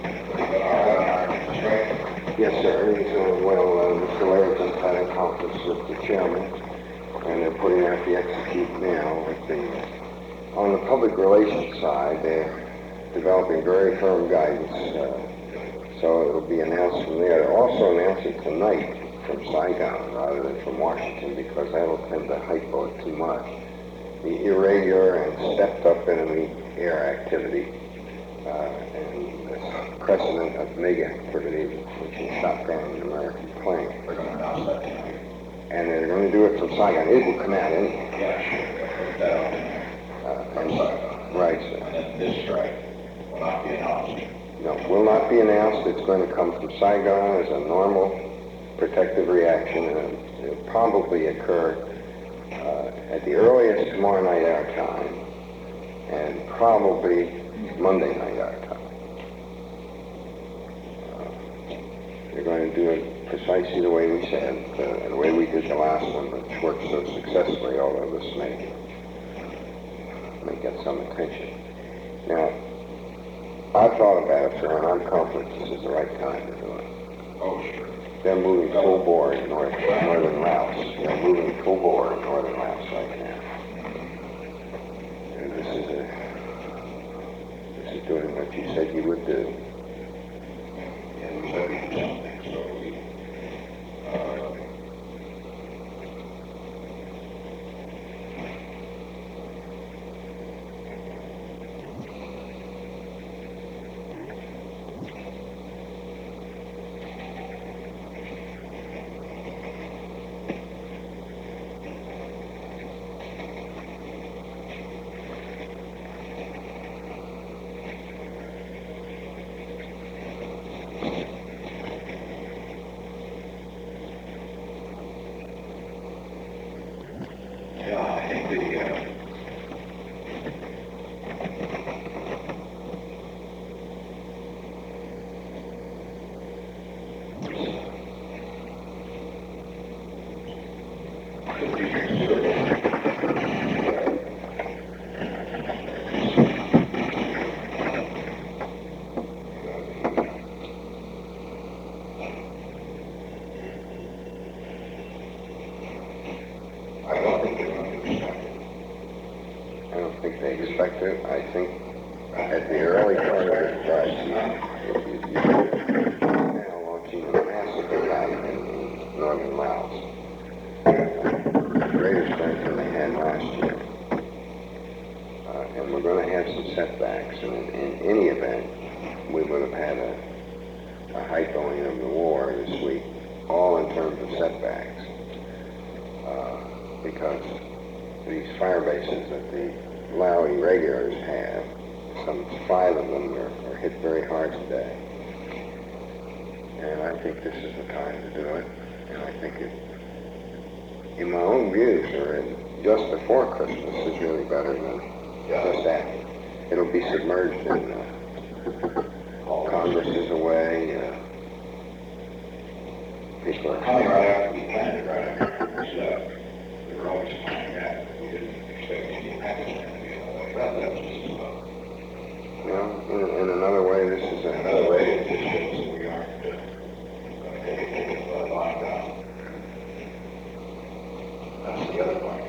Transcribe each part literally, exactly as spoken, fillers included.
Yes, sir. He's, uh, well, uh, Mister Laird just had a conference with the chairman, and they're putting out the execute now. With the, on the public relations side, they're developing very firm guidance, uh, so it will be announced from there. They'll also announce it tonight from Saigon rather than from Washington, because that'll tend to hypo it too much. The irregular and stepped-up enemy air activity, uh, and the precedent of MiG activity, which is shot down an American plane. They're going to announce that tonight. And they're going to do it from Saigon. It will come out anyway. Yeah, sure. That Uh, from and, Saigon. right, sir. And then this strike will not be announced. No, will not be announced. It's going to come from Saigon as a normal protective reaction, and it'll probably occur uh, at the earliest tomorrow night our time, and probably Monday night our time. Uh, they're going to do it precisely the way we said, uh, the way we did the last one, which worked so successfully, although this may, may get some attention. Now, I've thought about it, sir, and I'm confident this is the right time to do it. Oh, sure. They're moving full bore in north, northern Laos. They're moving full bore in northern Laos right now. And this is a, this is doing what you said you would do. And we said we did something, so we, uh, yeah, I think the, uh, I don't think they're going to expect it. I don't think they expect it. I think at the early part of the crisis, if you, you now launching a massive attack in northern Laos, greater strength than they had last year. Uh, and we're going to have some setbacks. And in, in any event, we would have had a, a hypoing of the war this week, all in terms of setbacks. Uh, because these fire bases that the Lao irregulars have, some five of them are, are hit very hard today. And I think this is the time to do it. And I think it, in my own view, sir, just before Christmas is really better than just after. It'll be submerged in uh, Congress is away. Uh, people are Coming right after we planned it, right after Christmas left. We were always planning that, but we didn't expect any Pakistan to be in the way. That, that was just about. You know, in, in another way, this is a, Another way, it just shows that we aren't uh, going to take it, take it uh, lying down. That's the other point.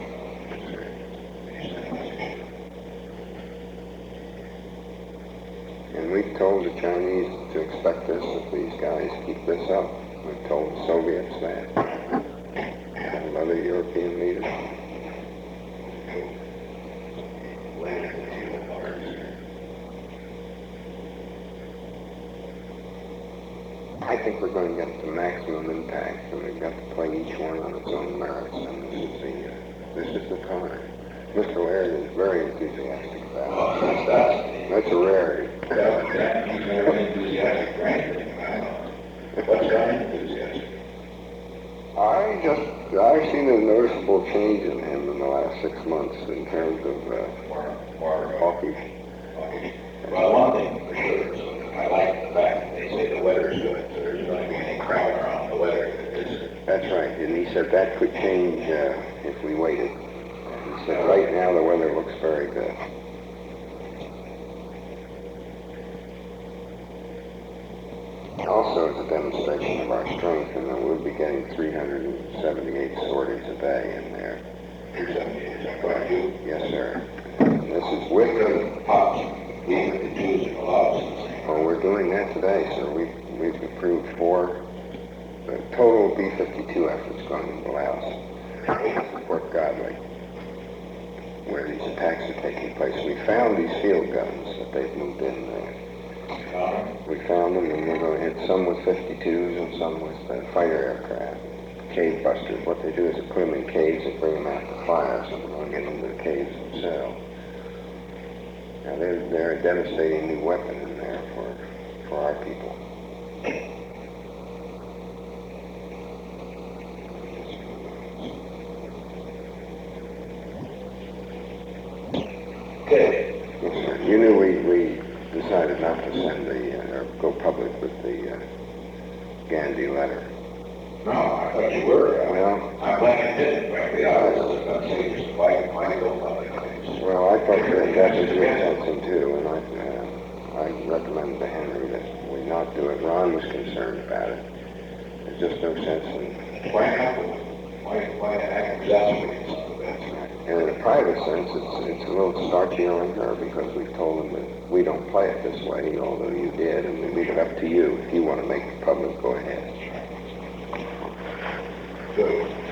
and we've told the Chinese to expect this if these guys keep this up. We've told the Soviets that. And other European leaders. I think we're going to get the maximum impact, and we've got to play each one on its own merits, and this is the, uh, this is the time. Mister Laird is very enthusiastic about Oh, it. that's, that's, That's a rarity. that, that, he's very enthusiastic, right? I know. What's that enthusiastic? I just, I've seen a noticeable change in him in the last six months in terms of uh, More, more, uh, hawkish. okay. Well, one thing for sure, is I like the fact that they say the weather's good, so there's going to be any crowd around the weather. It's, That's right, and he said that could change uh, if we waited. He said right now the weather looks very good. Also, as a demonstration of our strength, and that we'll be getting three hundred seventy-eight sorties a day in there. three seventy, is that correct? You? Yes, sir. And this is with the, Pops, we with the Jews and the laws. well, we're doing that today, sir. We've, we've approved four, the total B fifty-two efforts going into Laos. Fort Godley, where these attacks are taking place. We found these field guns that they've moved in there. We found them, and we're going to hit some with fifty-twos and some with uh, fighter aircraft. Cave busters. What they do is they put them in caves and bring them out to fire, so they don't get into the caves themselves. Now, they're, they're a devastating new weapon in there for, for our people. Okay. Yes, sir. You knew we, we decided not to send the, uh, or go public with the uh, Gandhi letter. No, I thought you were. Uh, Well, I'm glad you didn't, frankly. I was going to say, just why, why go public? well, I thought that that was your intention too, and I, uh, I recommended to Henry that we not do it. Ron was concerned about it. There's just no sense in, Why not? Why, why act exacerbating some of that? and in a private sense, it's, it's a little starchier on her because we've told him that we don't play it this way, although you did, and we leave it up to you. If you want to make it public, go ahead. Good.